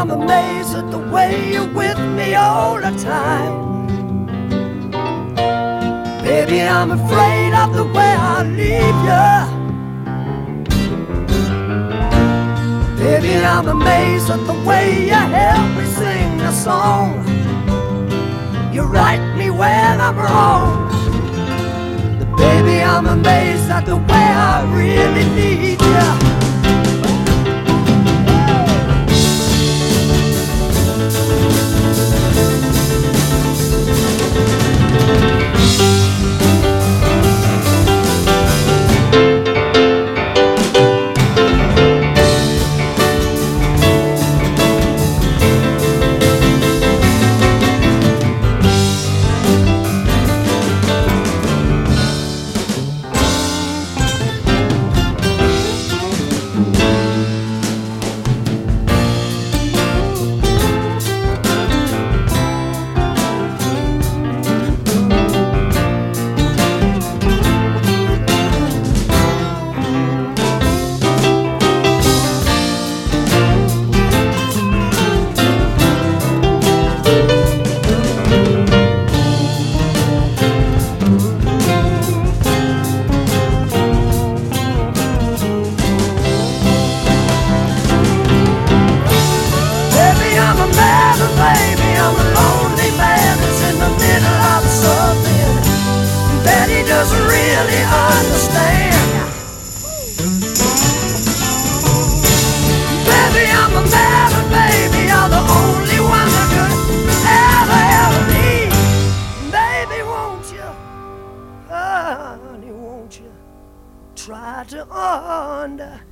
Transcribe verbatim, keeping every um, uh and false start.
I'm amazed at the way you're with me all the time. Baby, I'm afraid of the way I leave you. Baby, I'm amazed at the way you help me sing a song. You right me when I'm wrong. Baby, I'm amazed at the way I really need you. Doesn't really understand. Baby, I'm a man, and baby, you're the only one I could ever, ever need. Baby, won't you, honey, won't you try to understand?